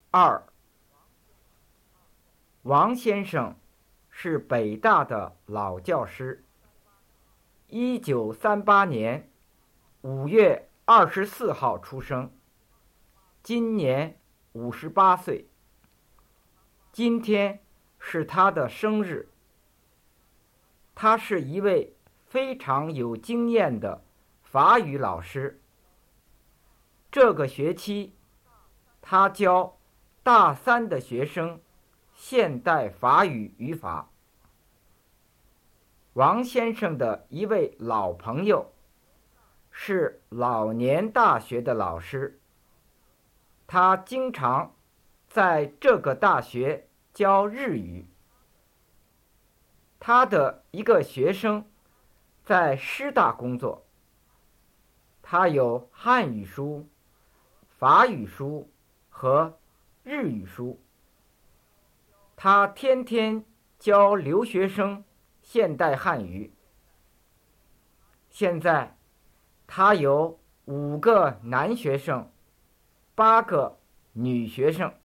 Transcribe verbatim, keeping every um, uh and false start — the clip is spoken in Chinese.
二，王先生是北大的老教师，一九三八年五月二十四号出生，今年五十八岁。今天是他的生日。他是一位非常有经验的法语老师。这个学期，他教大三的学生现代法语语法。王先生的一位老朋友是老年大学的老师，他经常在这个大学教日语。他的一个学生在师大工作，他有汉语书、法语书和日语书。他天天教留学生现代汉语。现在他有五个男学生，八个女学生。